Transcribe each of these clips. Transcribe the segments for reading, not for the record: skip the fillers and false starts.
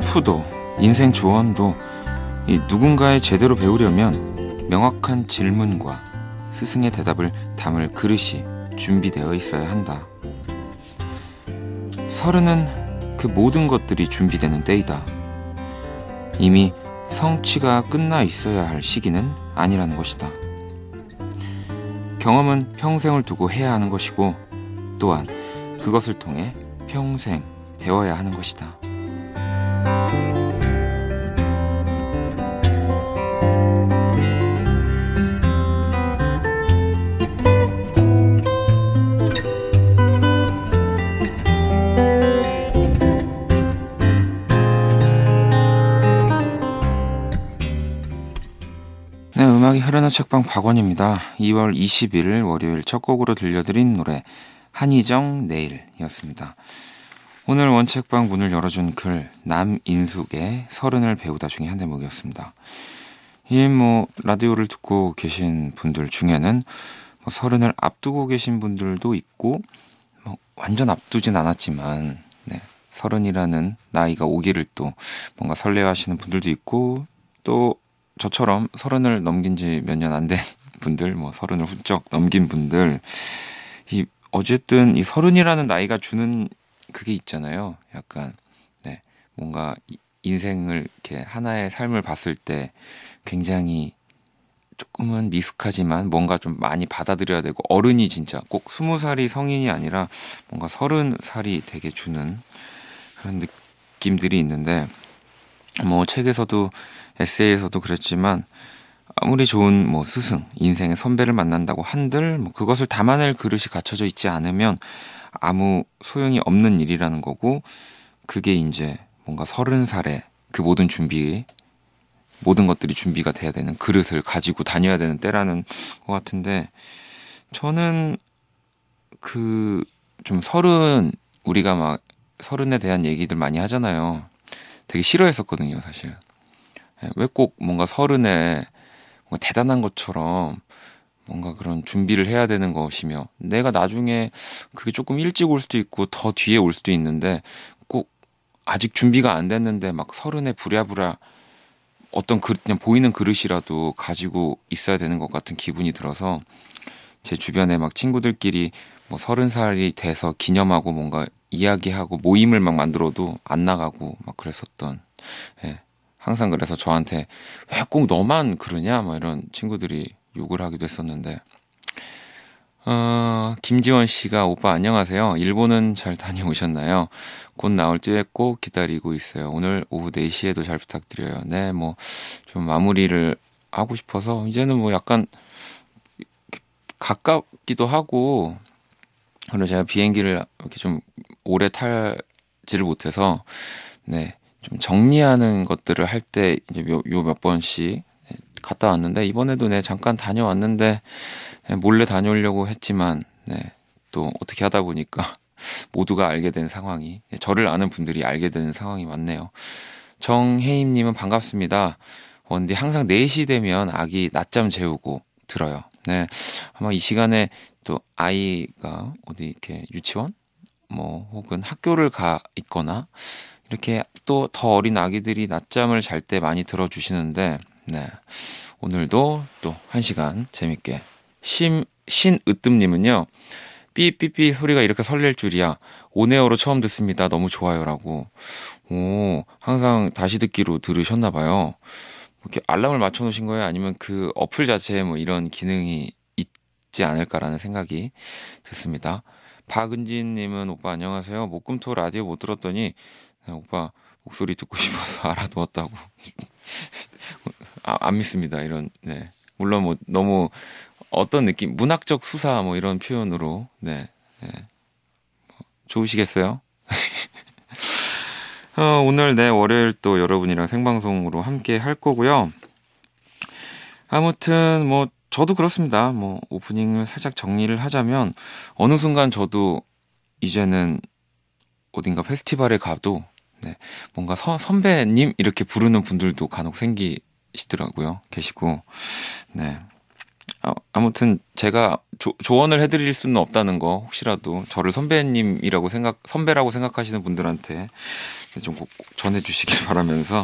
셰프도 인생 조언도 이 누군가에 제대로 배우려면 명확한 질문과 스승의 대답을 담을 그릇이 준비되어 있어야 한다. 서른은 그 모든 것들이 준비되는 때이다. 이미 성취가 끝나 있어야 할 시기는 아니라는 것이다. 경험은 평생을 두고 해야 하는 것이고 또한 그것을 통해 평생 배워야 하는 것이다. 네, 음악이 흐르는 책방 박원입니다. 2월 20일 월요일 첫 곡으로 들려드린 노래 한희정 내일이었습니다. 오늘 원책방 문을 열어준 글 남인숙의 서른을 배우다 중에 한 대목이었습니다. 이 라디오를 듣고 계신 분들 중에는 서른을 앞두고 계신 분들도 있고 완전 앞두진 않았지만 서른이라는 나이가 오기를 또 뭔가 설레하시는 분들도 있고 또 저처럼 서른을 넘긴 지 몇 년 안 된 분들, 서른을 훌쩍 넘긴 분들, 어쨌든 이 서른이라는 나이가 주는 그게 있잖아요. 약간, 뭔가 인생을 이렇게 하나의 삶을 봤을 때 굉장히 조금은 미숙하지만 뭔가 좀 많이 받아들여야 되고 어른이 진짜 꼭 20살이 성인이 아니라 뭔가 30살이 되게 주는 그런 느낌들이 있는데, 책에서도 에세이에서도 그랬지만 아무리 좋은 스승, 인생의 선배를 만난다고 한들 그것을 담아낼 그릇이 갖춰져 있지 않으면 아무 소용이 없는 일이라는 거고, 그게 이제 뭔가 30살에 그 모든 것들이 준비가 돼야 되는 그릇을 가지고 다녀야 되는 때라는 것 같은데, 저는 좀 우리가 서른에 대한 얘기들 많이 하잖아요. 되게 싫어했었거든요, 사실. 왜 꼭 뭔가 서른에 뭔가 대단한 것처럼 뭔가 그런 준비를 해야 되는 것이며, 내가 나중에 그게 조금 일찍 올 수도 있고 더 뒤에 올 수도 있는데 꼭 아직 준비가 안 됐는데 서른에 부랴부랴 어떤 그냥 보이는 그릇이라도 가지고 있어야 되는 것 같은 기분이 들어서, 제 주변에 친구들끼리 30살이 돼서 기념하고 뭔가 이야기하고 모임을 만들어도 안 나가고 그랬었던, 항상 그래서 저한테 왜 꼭 너만 그러냐 이런 친구들이 욕을 하기도 했었는데, 김지원 씨가 오빠 안녕하세요. 일본은 잘 다녀오셨나요? 곧 나올 때 꼭 기다리고 있어요. 오늘 오후 4시에도 잘 부탁드려요. 네, 좀 마무리를 하고 싶어서 이제는 약간 가깝기도 하고, 그리고 제가 비행기를 이렇게 좀 오래 타지를 못해서 좀 정리하는 것들을 할 때 이제 몇 번씩 갔다 왔는데, 이번에도 잠깐 다녀왔는데 몰래 다녀오려고 했지만 또 어떻게 하다 보니까 모두가 알게 된 상황이, 저를 아는 분들이 알게 되는 상황이 왔네요. 정혜임님은 반갑습니다. 원디 항상 4시 되면 아기 낮잠 재우고 들어요. 아마 이 시간에 또 아이가 어디 이렇게 유치원 혹은 학교를 가 있거나 이렇게 또 더 어린 아기들이 낮잠을 잘 때 많이 들어주시는데, 오늘도 또 1시간 재밌게. 신으뜸님은요, 삐삐삐 소리가 이렇게 설렐 줄이야. 온에어로 처음 듣습니다. 너무 좋아요라고. 항상 다시 듣기로 들으셨나봐요. 이렇게 알람을 맞춰놓으신 거예요? 아니면 그 어플 자체에 이런 기능이 있지 않을까라는 생각이 듣습니다. 박은진님은 오빠 안녕하세요. 목금토 라디오 못 들었더니 오빠 목소리 듣고 싶어서 알아두었다고. 안 믿습니다. 물론 너무 어떤 느낌, 문학적 수사 이런 표현으로 좋으시겠어요? 오늘 월요일 또 여러분이랑 생방송으로 함께 할 거고요. 아무튼 저도 그렇습니다. 오프닝을 살짝 정리를 하자면, 어느 순간 저도 이제는 어딘가 페스티벌에 가도 뭔가 선배님 이렇게 부르는 분들도 간혹 계시고, 아무튼 제가 조언을 해드릴 수는 없다는 거 혹시라도 저를 선배라고 생각하시는 분들한테 좀 꼭 전해주시길 바라면서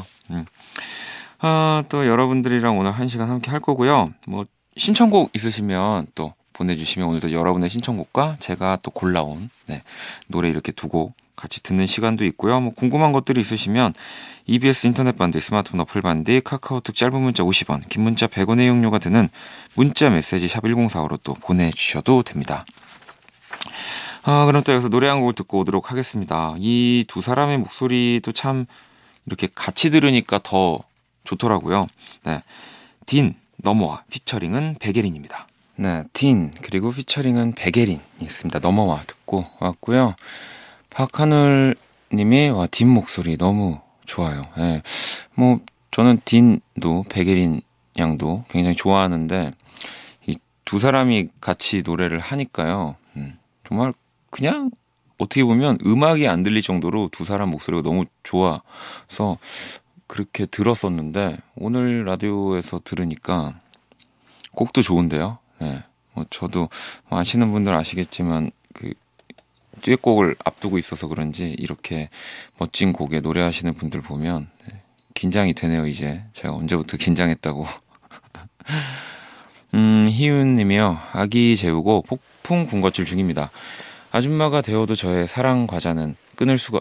또 여러분들이랑 오늘 1시간 함께 할 거고요. 뭐 신청곡 있으시면 또 보내주시면 오늘도 여러분의 신청곡과 제가 또 골라온 노래 이렇게 두 곡 같이 듣는 시간도 있고요. 뭐 궁금한 것들이 있으시면 EBS 인터넷 반디, 스마트폰 어플 반디, 카카오톡 짧은 문자 50원, 긴 문자 100원의 이용료가 드는 문자 메시지 샵 1045로 또 보내주셔도 됩니다. 그럼 또 여기서 노래 한 곡을 듣고 오도록 하겠습니다. 이 두 사람의 목소리도 참 이렇게 같이 들으니까 더 좋더라고요. 네, 딘, 넘어와 피처링은 백예린입니다. 네, 딘 그리고 피처링은 백예린이 있습니다. 넘어와 듣고 왔고요. 박하늘님이 딘 목소리 너무 좋아요. 네, 뭐 저는 딘도 백예린 양도 굉장히 좋아하는데 이 두 사람이 같이 노래를 하니까요. 정말 그냥 어떻게 보면 음악이 안 들릴 정도로 두 사람 목소리가 너무 좋아서 그렇게 들었었는데 오늘 라디오에서 들으니까 곡도 좋은데요. 네, 뭐 저도 아시는 분들 아시겠지만 그 듀엣곡을 앞두고 있어서 그런지 이렇게 멋진 곡에 노래하시는 분들 보면 긴장이 되네요. 이제 제가 언제부터 긴장했다고. 희윤님이요. 아기 재우고 폭풍 군것질 중입니다. 아줌마가 되어도 저의 사랑 과자는 끊을 수가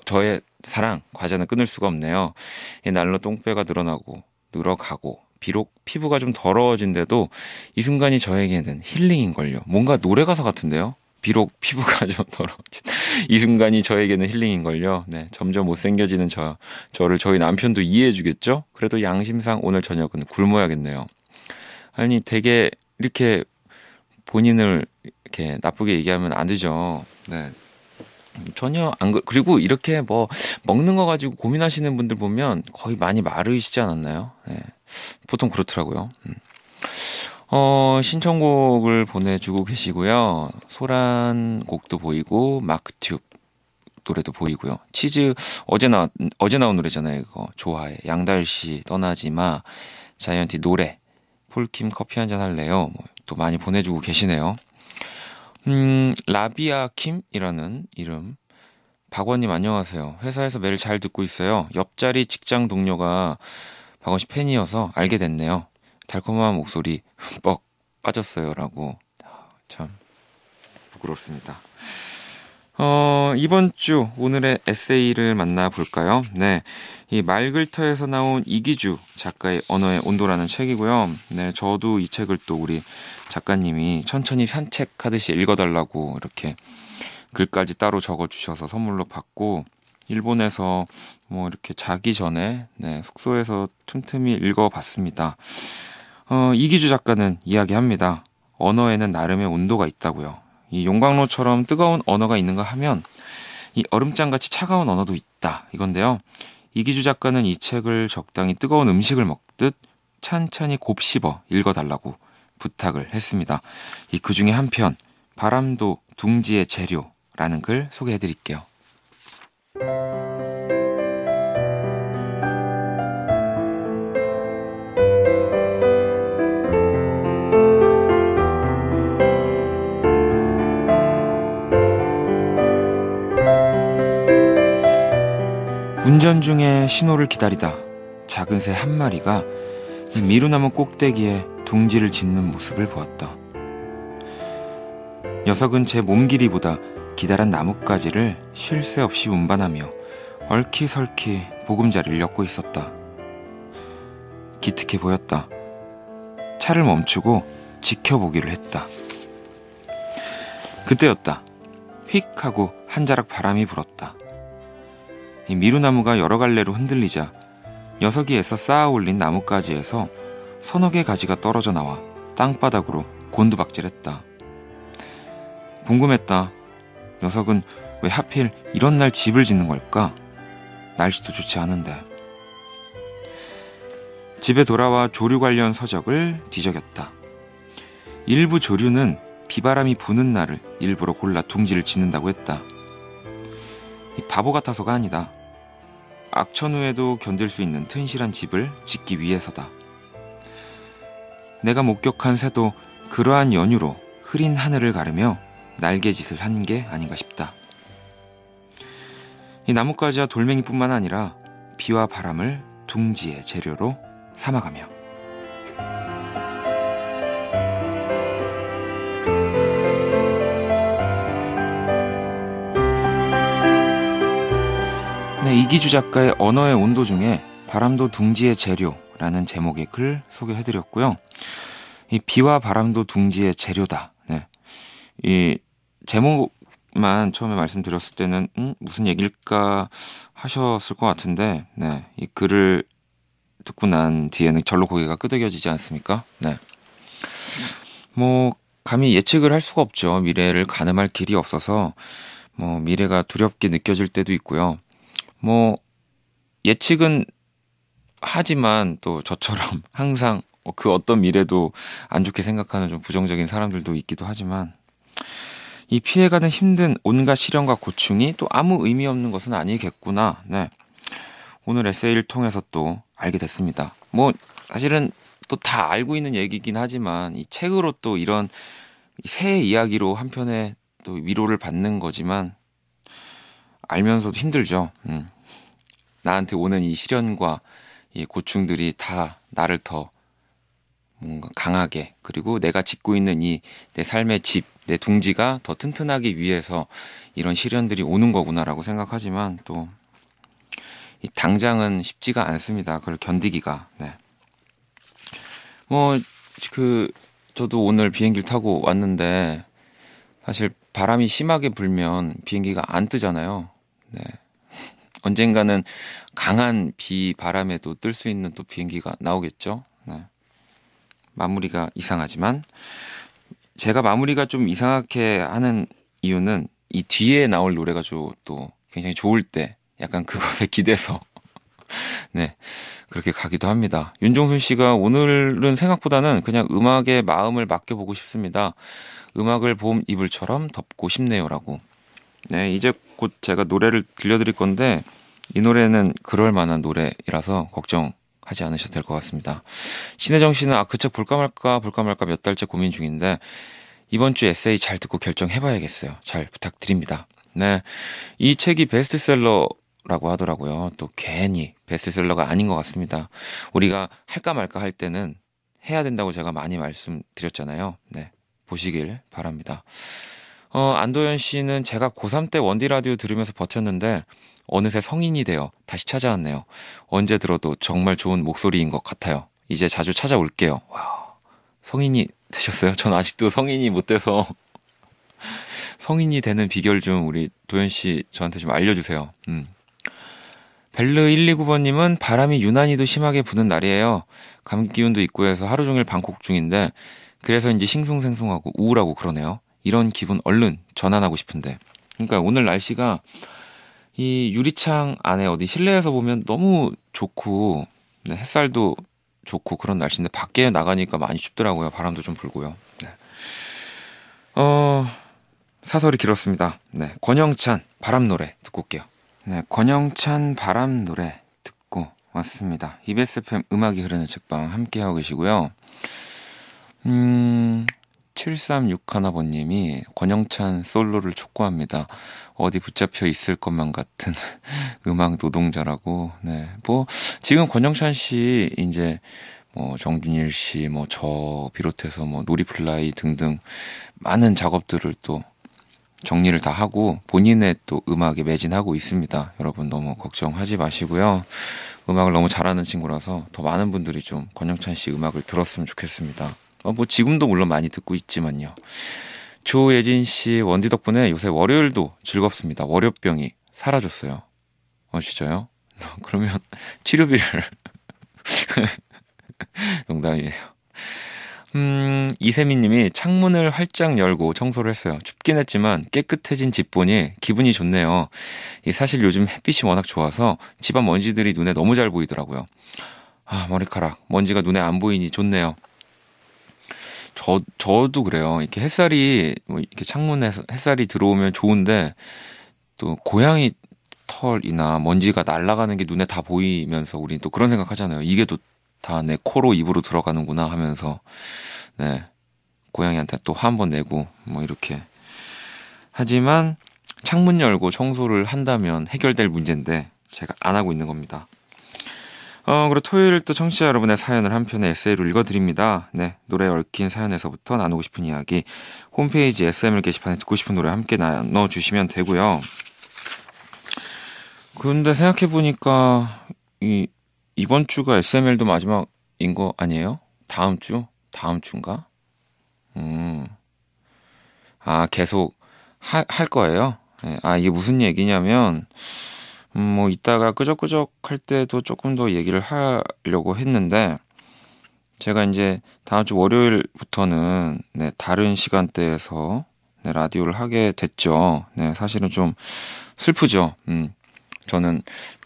없네요. 이 날로 똥배가 늘어가고 비록 피부가 좀 더러워진데도 이 순간이 저에게는 힐링인걸요. 뭔가 노래 가사 같은데요. 비록 피부가 좀 더러워진 이 순간이 저에게는 힐링인걸요. 네, 점점 못생겨지는 저를 저희 남편도 이해해주겠죠? 그래도 양심상 오늘 저녁은 굶어야겠네요. 아니 되게 이렇게 본인을 이렇게 나쁘게 얘기하면 안 되죠. 네. 전혀 그리고 이렇게 뭐 먹는 거 가지고 고민하시는 분들 보면 거의 많이 마르시지 않았나요? 네. 보통 그렇더라고요. 신청곡을 보내주고 계시고요. 소란 곡도 보이고 마크튜브 노래도 보이고요. 치즈 어제 나온 노래잖아요. 이거 좋아해. 양달씨 떠나지마. 자이언티 노래. 폴킴 커피 한잔 할래요. 또 많이 보내주고 계시네요. 라비아 킴이라는 이름. 박원님 안녕하세요. 회사에서 매일 잘 듣고 있어요. 옆자리 직장 동료가 박원 씨 팬이어서 알게 됐네요. 달콤한 목소리 뻑 빠졌어요. 라고. 참 부끄럽습니다. 이번 주 오늘의 에세이를 만나볼까요? 네. 이 말글터에서 나온 이기주 작가의 언어의 온도라는 책이고요. 네. 저도 이 책을 또 우리 작가님이 천천히 산책하듯이 읽어달라고 이렇게 글까지 따로 적어주셔서 선물로 받고 일본에서 뭐 이렇게 자기 전에 숙소에서 틈틈이 읽어봤습니다. 이기주 작가는 이야기합니다. 언어에는 나름의 온도가 있다고요. 이 용광로처럼 뜨거운 언어가 있는가 하면 이 얼음장같이 차가운 언어도 있다 이건데요. 이기주 작가는 이 책을 적당히 뜨거운 음식을 먹듯 찬찬히 곱씹어 읽어달라고 부탁을 했습니다. 그 중에 한 편 바람도 둥지의 재료라는 글 소개해드릴게요. 운전 중에 신호를 기다리다 작은 새 한 마리가 미루나무 꼭대기에 둥지를 짓는 모습을 보았다. 녀석은 제 몸 길이보다 기다란 나뭇가지를 쉴 새 없이 운반하며 얼키설키 보금자리를 엮고 있었다. 기특해 보였다. 차를 멈추고 지켜보기를 했다. 그때였다. 휙 하고 한 자락 바람이 불었다. 이 미루나무가 여러 갈래로 흔들리자 녀석이 애써 쌓아 올린 나뭇가지에서 서너 개 가지가 떨어져 나와 땅바닥으로 곤두박질했다. 궁금했다. 녀석은 왜 하필 이런 날 집을 짓는 걸까? 날씨도 좋지 않은데. 집에 돌아와 조류 관련 서적을 뒤적였다. 일부 조류는 비바람이 부는 날을 일부러 골라 둥지를 짓는다고 했다. 바보 같아서가 아니다. 악천후에도 견딜 수 있는 튼실한 집을 짓기 위해서다. 내가 목격한 새도 그러한 연유로 흐린 하늘을 가르며 날개짓을 한 게 아닌가 싶다. 이 나뭇가지와 돌멩이뿐만 아니라 비와 바람을 둥지의 재료로 삼아가며 네, 이기주 작가의 언어의 온도 중에 바람도 둥지의 재료라는 제목의 글 소개해드렸고요. 이 비와 바람도 둥지의 재료다. 네. 이 제목만 처음에 말씀드렸을 때는 무슨 얘기일까 하셨을 것 같은데, 네, 이 글을 듣고 난 뒤에는 절로 고개가 끄덕여지지 않습니까? 네. 뭐 감히 예측을 할 수가 없죠. 미래를 가늠할 길이 없어서 뭐 미래가 두렵게 느껴질 때도 있고요. 뭐 예측은 하지만 또 저처럼 항상 그 어떤 미래도 안 좋게 생각하는 좀 부정적인 사람들도 있기도 하지만 이 피해가는 힘든 온갖 시련과 고충이 또 아무 의미 없는 것은 아니겠구나. 네. 오늘 에세이를 통해서 또 알게 됐습니다. 뭐 사실은 또 다 알고 있는 얘기긴 하지만 이 책으로 또 이런 새 이야기로 한편에 또 위로를 받는 거지만 알면서도 힘들죠. 나한테 오는 이 시련과 이 고충들이 다 나를 더 뭔가 강하게, 그리고 내가 짓고 있는 이 내 삶의 집, 내 둥지가 더 튼튼하기 위해서 이런 시련들이 오는 거구나라고 생각하지만 또 이 당장은 쉽지가 않습니다. 그걸 견디기가. 네. 뭐 저도 오늘 비행기를 타고 왔는데 사실 바람이 심하게 불면 비행기가 안 뜨잖아요. 네. 언젠가는 강한 비 바람에도 뜰 수 있는 또 비행기가 나오겠죠. 네. 마무리가 이상하지만 제가 마무리가 좀 이상하게 하는 이유는 이 뒤에 나올 노래가 또 굉장히 좋을 때 약간 그것에 기대서 네, 그렇게 가기도 합니다. 윤종순 씨가 오늘은 생각보다는 그냥 음악에 마음을 맡겨보고 싶습니다. 음악을 봄 이불처럼 덮고 싶네요라고. 네, 이제 곧 제가 노래를 들려드릴 건데 이 노래는 그럴 만한 노래이라서 걱정하지 않으셔도 될 것 같습니다. 신혜정 씨는 그 책 볼까 말까 몇 달째 고민 중인데 이번 주 에세이 잘 듣고 결정해봐야겠어요. 잘 부탁드립니다. 네, 이 책이 베스트셀러라고 하더라고요. 또 괜히 베스트셀러가 아닌 것 같습니다. 우리가 할까 말까 할 때는 해야 된다고 제가 많이 말씀드렸잖아요. 네, 보시길 바랍니다. 안도현 씨는 제가 고3 때 원디 라디오 들으면서 버텼는데 어느새 성인이 되어 다시 찾아왔네요. 언제 들어도 정말 좋은 목소리인 것 같아요. 이제 자주 찾아올게요. 와, 성인이 되셨어요? 전 아직도 성인이 못 돼서 성인이 되는 비결 좀 우리 도현 씨 저한테 좀 알려주세요. 벨르 129번님은 바람이 유난히도 심하게 부는 날이에요. 감기 기운도 있고 해서 하루 종일 방콕 중인데 그래서인지 싱숭생숭하고 우울하고 그러네요. 이런 기분 얼른 전환하고 싶은데. 그러니까 오늘 날씨가 이 유리창 안에 어디 실내에서 보면 너무 좋고 네, 햇살도 좋고 그런 날씨인데 밖에 나가니까 많이 춥더라고요. 바람도 좀 불고요. 네. 사설이 길었습니다. 네, 권영찬 바람 노래 듣고 올게요. 네, 권영찬 바람 노래 듣고 왔습니다. EBS FM 음악이 흐르는 책방 함께하고 계시고요. 7361번님이 권영찬 솔로를 촉구합니다. 어디 붙잡혀 있을 것만 같은 음악 노동자라고. 네, 뭐 지금 권영찬 씨 이제 뭐 정준일 씨, 뭐 저 비롯해서 뭐 놀이플라이 등등 많은 작업들을 또 정리를 다 하고 본인의 또 음악에 매진하고 있습니다. 여러분 너무 걱정하지 마시고요. 음악을 너무 잘하는 친구라서 더 많은 분들이 좀 권영찬 씨 음악을 들었으면 좋겠습니다. 뭐 지금도 물론 많이 듣고 있지만요. 조예진 씨 원디 덕분에 요새 월요일도 즐겁습니다. 월요병이 사라졌어요. 진짜요? 그러면 치료비를 농담이에요. 이세미님이 창문을 활짝 열고 청소를 했어요. 춥긴 했지만 깨끗해진 집 보니 기분이 좋네요. 사실 요즘 햇빛이 워낙 좋아서 집안 먼지들이 눈에 너무 잘 보이더라고요. 머리카락 먼지가 눈에 안 보이니 좋네요. 저도 그래요. 이렇게 햇살이 이렇게 창문에서 햇살이 들어오면 좋은데 또 고양이 털이나 먼지가 날아가는 게 눈에 다 보이면서 우리 또 그런 생각 하잖아요. 이게 또 다 내 코로 입으로 들어가는구나 하면서 네, 고양이한테 또 화 한번 내고 뭐 이렇게. 하지만 창문 열고 청소를 한다면 해결될 문제인데 제가 안 하고 있는 겁니다. 그리고 토요일 또 청취자 여러분의 사연을 한 편의 에세이로 읽어드립니다. 네, 노래에 얽힌 사연에서부터 나누고 싶은 이야기 홈페이지 SML 게시판에 듣고 싶은 노래 함께 나눠주시면 되고요. 근데 생각해보니까 이번 주가 SML도 마지막인 거 아니에요? 다음 주? 다음 주인가? 계속 할 거예요? 네, 이게 무슨 얘기냐면 뭐 이따가 끄적끄적 할 때도 조금 더 얘기를 하려고 했는데 제가 이제 다음 주 월요일부터는 네, 다른 시간대에서 네, 라디오를 하게 됐죠. 네, 사실은 좀 슬프죠. 저는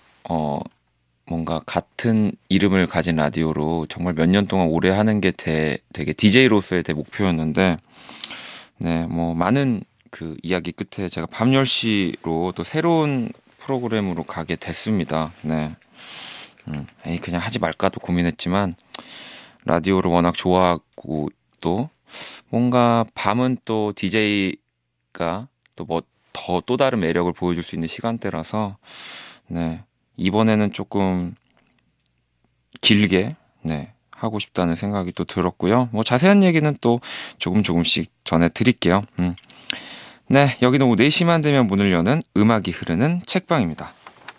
뭔가 같은 이름을 가진 라디오로 정말 몇 년 동안 오래 하는 게 되게 DJ로서의 대 목표였는데 네, 뭐 많은 그 이야기 끝에 제가 밤 10시로 또 새로운 프로그램으로 가게 됐습니다. 네. 그냥 하지 말까도 고민했지만 라디오를 워낙 좋아하고 또 뭔가 밤은 또 DJ가 또 뭐 또 다른 매력을 보여줄 수 있는 시간대라서 네. 이번에는 조금 길게 네. 하고 싶다는 생각이 또 들었고요. 뭐 자세한 얘기는 또 조금씩 전해드릴게요. 네, 여기는 오후 4시만 되면 문을 여는 음악이 흐르는 책방입니다.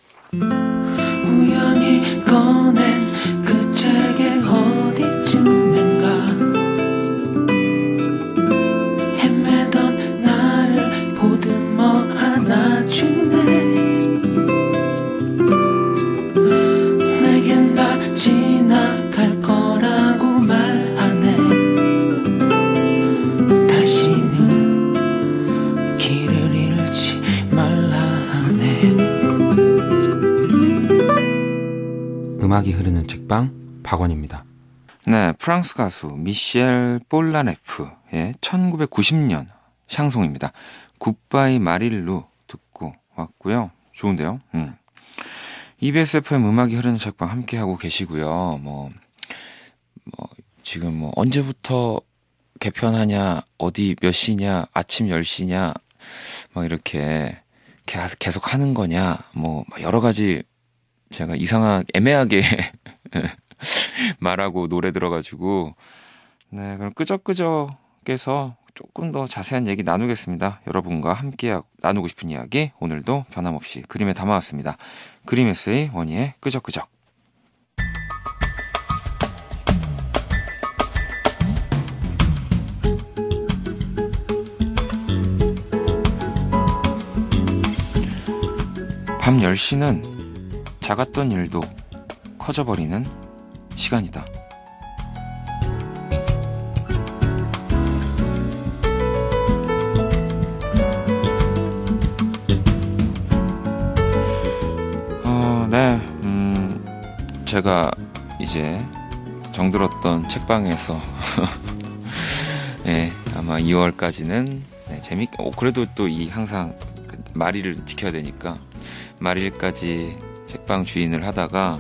우연히 꺼낸 그 책의 어디쯤인가 헤매던 나를 보듬어 안아주네 내겐 다 지나갈 거라고 말하네 다시는 길을 잃지 말라 하네. 음악이 흐르는 책방 박원입니다. 네, 프랑스 가수 미셸 볼라네프의 1990년 샹송입니다. 굿바이 마릴루 듣고 왔고요. 좋은데요? EBS FM 음악이 흐르는 책방 함께하고 계시고요. 뭐 지금 뭐 언제부터 개편하냐, 어디 몇 시냐, 아침 10시냐, 뭐 이렇게 계속 하는 거냐, 뭐 여러 가지 제가 애매하게 말하고 노래 들어가지고, 네, 그럼 끄적끄적해서 조금 더 자세한 얘기 나누겠습니다. 여러분과 함께 나누고 싶은 이야기, 오늘도 변함없이 그림에 담아왔습니다. 그림 에세이 원희의 끄적끄적. 밤 10시는 작았던 일도 커져버리는 시간이다. 네, 제가 이제 정들었던 책방에서 네, 아마 2월까지는 네, 그래도 또 항상 말일을 지켜야 되니까 말일까지 책방 주인을 하다가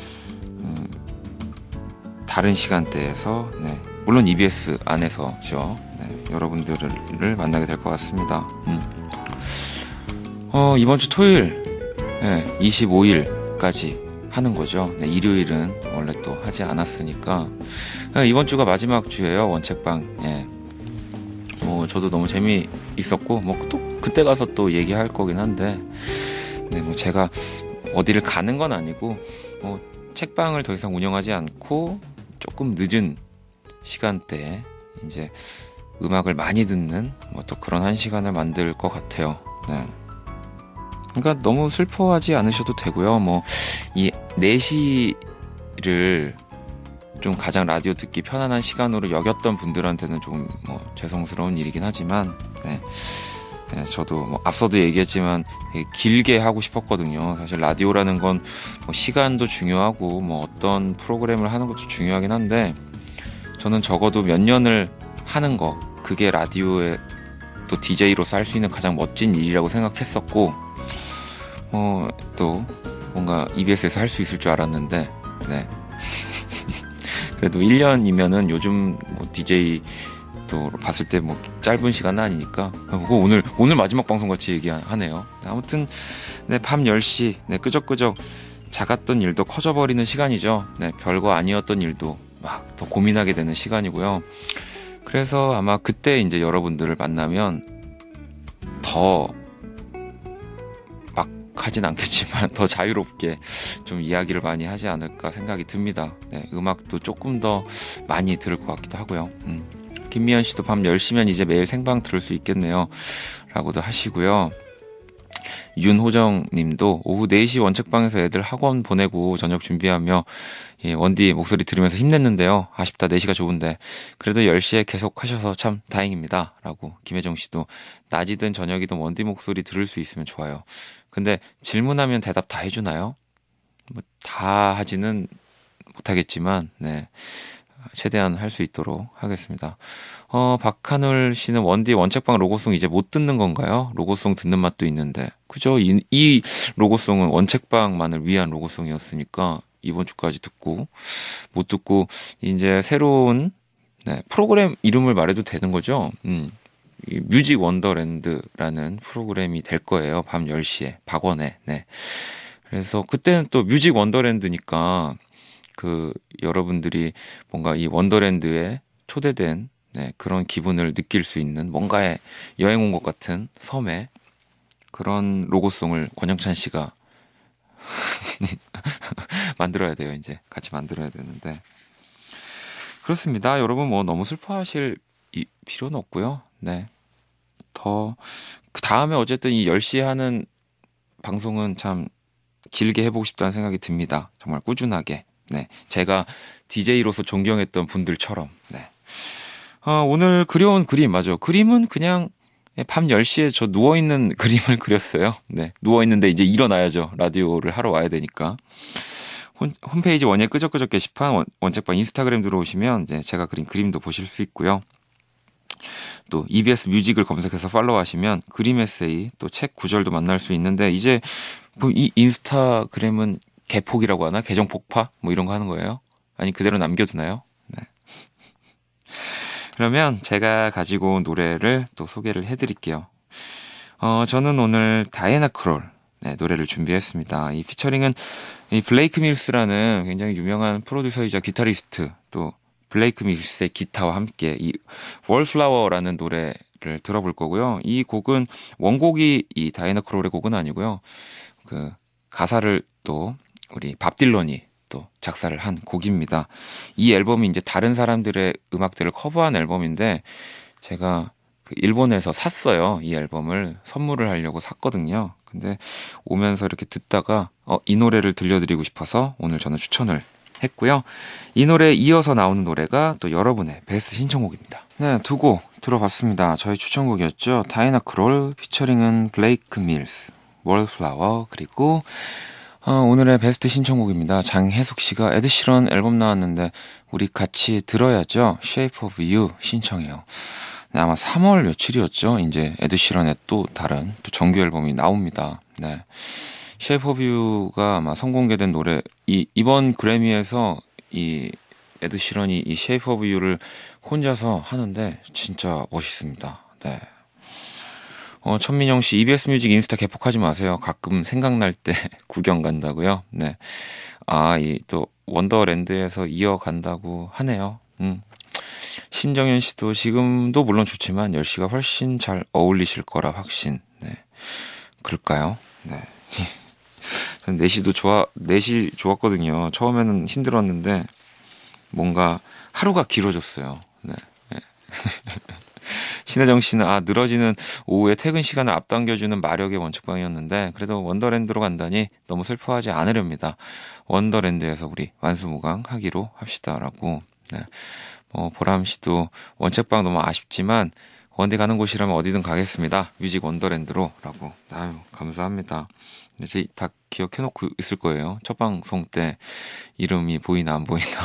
다른 시간대에서 네, 물론 EBS 안에서죠. 네, 여러분들을 만나게 될 것 같습니다. 이번 주 토요일 네, 25일까지 하는 거죠. 네, 일요일은 원래 또 하지 않았으니까 네, 이번 주가 마지막 주예요. 원책방. 네. 뭐 저도 너무 재미있었고 뭐 또 그때 가서 또 얘기할 거긴 한데 네, 뭐 제가 어디를 가는 건 아니고 뭐 책방을 더 이상 운영하지 않고 조금 늦은 시간대에 이제 음악을 많이 듣는 뭐 또 그런 한 시간을 만들 것 같아요. 네. 그러니까 너무 슬퍼하지 않으셔도 되고요. 뭐 이 4시를 좀 가장 라디오 듣기 편안한 시간으로 여겼던 분들한테는 좀 뭐 죄송스러운 일이긴 하지만 네. 네, 저도 뭐 앞서도 얘기했지만 되게 길게 하고 싶었거든요. 사실 라디오라는 건 뭐 시간도 중요하고 뭐 어떤 프로그램을 하는 것도 중요하긴 한데 저는 적어도 몇 년을 하는 거 그게 라디오의 또 DJ로서 할 수 있는 가장 멋진 일이라고 생각했었고 또 뭔가 EBS에서 할 수 있을 줄 알았는데 네. 그래도 1년이면은 요즘 뭐 DJ도 또 봤을 때 뭐 짧은 시간은 아니니까 그거 오늘 마지막 방송 같이 얘기하네요. 아무튼 네, 밤 10시 네, 끄적끄적 작았던 일도 커져버리는 시간이죠. 네, 별거 아니었던 일도 막 더 고민하게 되는 시간이고요. 그래서 아마 그때 이제 여러분들을 만나면 더 막 하진 않겠지만 더 자유롭게 좀 이야기를 많이 하지 않을까 생각이 듭니다. 네, 음악도 조금 더 많이 들을 것 같기도 하고요. 김미연 씨도 밤 10시면 이제 매일 생방 들을 수 있겠네요. 라고도 하시고요. 윤호정 님도 오후 4시 원책방에서 애들 학원 보내고 저녁 준비하며 원디 목소리 들으면서 힘냈는데요. 아쉽다 4시가 좋은데 그래도 10시에 계속 하셔서 참 다행입니다. 라고 김혜정 씨도 낮이든 저녁이든 원디 목소리 들을 수 있으면 좋아요. 근데 질문하면 대답 다 해주나요? 뭐 다 하지는 못하겠지만 네. 최대한 할 수 있도록 하겠습니다. 박한울 씨는 원디 원책방 로고송 이제 못 듣는 건가요? 로고송 듣는 맛도 있는데. 그죠? 이 로고송은 원책방만을 위한 로고송이었으니까 이번 주까지 듣고 못 듣고 이제 새로운 네, 프로그램 이름을 말해도 되는 거죠? 뮤직 원더랜드라는 프로그램이 될 거예요. 밤 10시에 박원에. 네. 그래서 그때는 또 뮤직 원더랜드니까 여러분들이 뭔가 이 원더랜드에 초대된 네, 그런 기분을 느낄 수 있는 뭔가에 여행 온 것 같은 섬에 그런 로고송을 권영찬 씨가 만들어야 돼요. 이제 같이 만들어야 되는데 그렇습니다. 여러분 뭐 너무 슬퍼하실 필요는 없고요. 네, 더 그 다음에 어쨌든 이 10시에 하는 방송은 참 길게 해보고 싶다는 생각이 듭니다. 정말 꾸준하게. 네, 제가 DJ로서 존경했던 분들처럼. 네. 오늘 그려온 그림, 맞아. 그림은 그냥 밤 10시에 저 누워있는 그림을 그렸어요. 네. 누워있는데 이제 일어나야죠. 라디오를 하러 와야 되니까. 홈페이지 원예 끄적끄적 게시판, 원책방 인스타그램 들어오시면 이제 제가 그린 그림도 보실 수 있고요. 또 EBS 뮤직을 검색해서 팔로우하시면 그림 에세이, 또 책 구절도 만날 수 있는데 이제 이 인스타그램은 개폭이라고 하나? 계정 폭파? 뭐 이런 거 하는 거예요? 아니 그대로 남겨두나요? 네. 그러면 제가 가지고 온 노래를 또 소개를 해드릴게요. 저는 오늘 다이애나 크롤 네, 노래를 준비했습니다. 이 피처링은 이 블레이크 밀스라는 굉장히 유명한 프로듀서이자 기타리스트 또 블레이크 밀스의 기타와 함께 이 월플라워라는 노래를 들어볼 거고요. 이 곡은 원곡이 이 다이애나 크롤의 곡은 아니고요. 그 가사를 또 우리 밥 딜런이 또 작사를 한 곡입니다. 이 앨범이 이제 다른 사람들의 음악들을 커버한 앨범인데 제가 일본에서 샀어요. 이 앨범을 선물을 하려고 샀거든요. 근데 오면서 이렇게 듣다가 이 노래를 들려드리고 싶어서 오늘 저는 추천을 했고요. 이 노래에 이어서 나오는 노래가 또 여러분의 베스트 신청곡입니다. 네, 두 곡 들어봤습니다. 저희 추천곡이었죠. 다이애나 크롤 피처링은 블레이크 밀스, 월플라워 그리고 오늘의 베스트 신청곡입니다. 장혜숙 씨가 에드시런 앨범 나왔는데 우리 같이 들어야죠. Shape of You 신청해요. 네, 아마 3월 며칠이었죠. 이제 에드시런의 또 다른 또 정규 앨범이 나옵니다. 네. Shape of You가 아마 선공개된 노래 이번 그래미에서 이 에드시런이 이 Shape of You를 혼자서 하는데 진짜 멋있습니다. 네. 천민영 씨, EBS 뮤직 인스타 개폭하지 마세요. 가끔 생각날 때 구경 간다고요. 네. 이 또 원더랜드에서 이어간다고 하네요. 신정현 씨도 지금도 물론 좋지만 10시가 훨씬 잘 어울리실 거라 확신. 네. 그럴까요? 네. 전 4시 좋았거든요. 처음에는 힘들었는데 뭔가 하루가 길어졌어요. 네. 네. 신혜정 씨는 늘어지는 오후에 퇴근 시간을 앞당겨주는 마력의 원칙방이었는데 그래도 원더랜드로 간다니 너무 슬퍼하지 않으렵니다. 원더랜드에서 우리 완수무강하기로 합시다라고. 네. 보람 씨도 원책방 너무 아쉽지만 원디 가는 곳이라면 어디든 가겠습니다. 뮤직 원더랜드로라고. 아유 감사합니다. 이제 다 기억해놓고 있을 거예요. 첫 방송 때 이름이 보이나 안 보이나.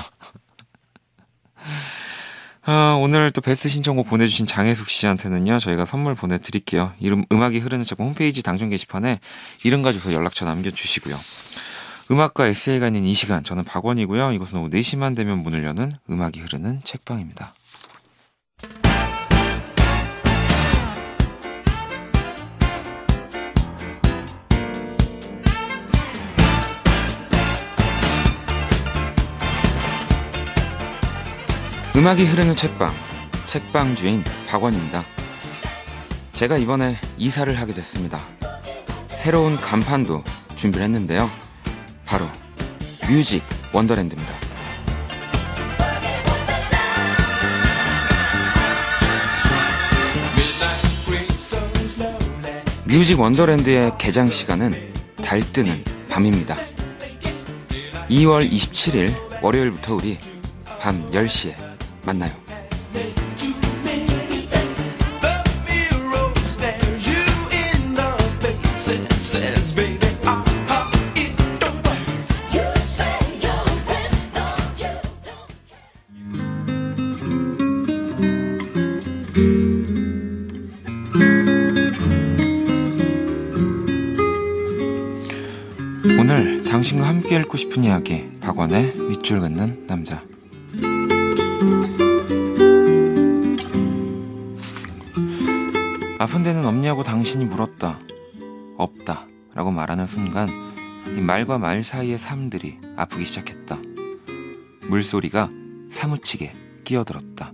오늘 또 베스트 신청곡 보내주신 장혜숙 씨한테는요 저희가 선물 보내드릴게요. 음악이 흐르는 책 홈페이지 당첨 게시판에 이름과 주소 연락처 남겨주시고요. 음악과 에세이가 있는 이 시간 저는 박원이고요. 이곳은 오후 4시만 되면 문을 여는 음악이 흐르는 책방입니다. 음악이 흐르는 책방, 책방 주인 박원입니다. 제가 이번에 이사를 하게 됐습니다. 새로운 간판도 준비를 했는데요. 바로 뮤직 원더랜드입니다. 뮤직 원더랜드의 개장 시간은 달 뜨는 밤입니다. 2월 27일 월요일부터 우리 밤 10시에 만나요. 오늘 당신과 함께 읽고 싶은 이야기, 박원의 밑줄 긋는 남자. 아픈 데는 없냐고 당신이 물었다. 없다 라고 말하는 순간 이 말과 말 사이의 삶들이 아프기 시작했다. 물소리가 사무치게 끼어들었다.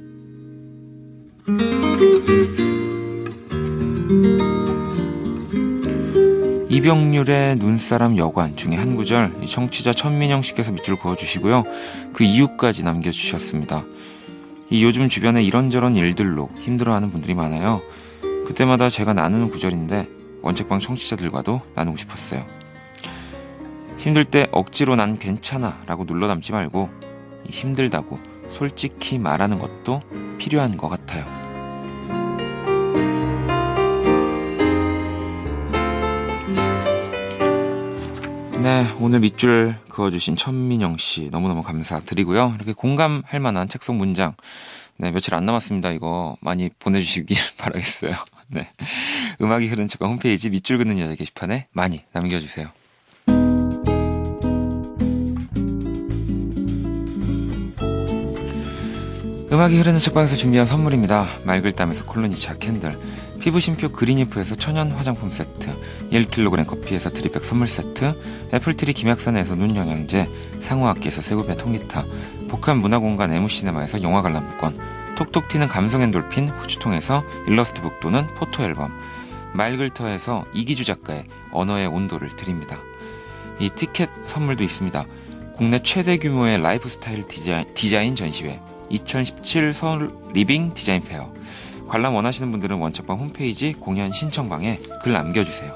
이병률의 눈사람 여관 중에 한 구절 청취자 천민영 씨께서 밑줄 그어주시고요. 그 이유까지 남겨주셨습니다. 이 요즘 주변에 이런저런 일들로 힘들어하는 분들이 많아요. 그때마다 제가 나누는 구절인데 원책방 청취자들과도 나누고 싶었어요. 힘들 때 억지로 난 괜찮아 라고 눌러 담지 말고 힘들다고 솔직히 말하는 것도 필요한 것 같아요. 네, 오늘 밑줄 그어주신 천민영 씨 너무너무 감사드리고요. 이렇게 공감할 만한 책 속 문장, 네, 며칠 안 남았습니다. 이거 많이 보내주시길 바라겠어요. 네, 음악이 흐르는 책방 홈페이지 밑줄 긋는 여자 게시판에 많이 남겨주세요. 음악이 흐르는 책방에서 준비한 선물입니다. 맑을 땀에서 콜로니차 캔들, 피부심표 그린이프에서 천연 화장품 세트, 1kg 커피에서 드립백 선물 세트, 애플트리 김약산에서 눈영양제, 상호악기에서 새우배 통기타, 복합 문화공간 에무시네마에서 영화 관람권, 톡톡 튀는 감성 엔돌핀 후추통에서 일러스트 북 또는 포토 앨범, 맑을터에서 이기주 작가의 언어의 온도를 드립니다. 이 티켓 선물도 있습니다. 국내 최대 규모의 라이프스타일 디자인 전시회 2017 서울 리빙 디자인 페어. 관람 원하시는 분들은 원책방 홈페이지 공연 신청방에 글 남겨주세요.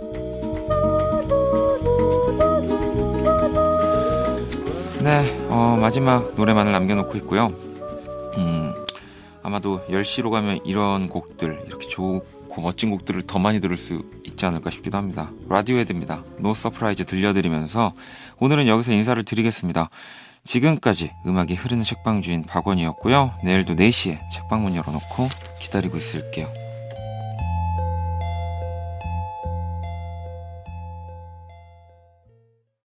네, 마지막 노래만을 남겨놓고 있고요. 아마도 10시로 가면 이런 곡들, 이렇게 좋고 멋진 곡들을 더 많이 들을 수 있지 않을까 싶기도 합니다. 라디오헤드입니다. 노 서프라이즈 들려드리면서 오늘은 여기서 인사를 드리겠습니다. 지금까지 음악이 흐르는 책방 주인 박원이었고요. 내일도 4시에 책방문 열어놓고 기다리고 있을게요.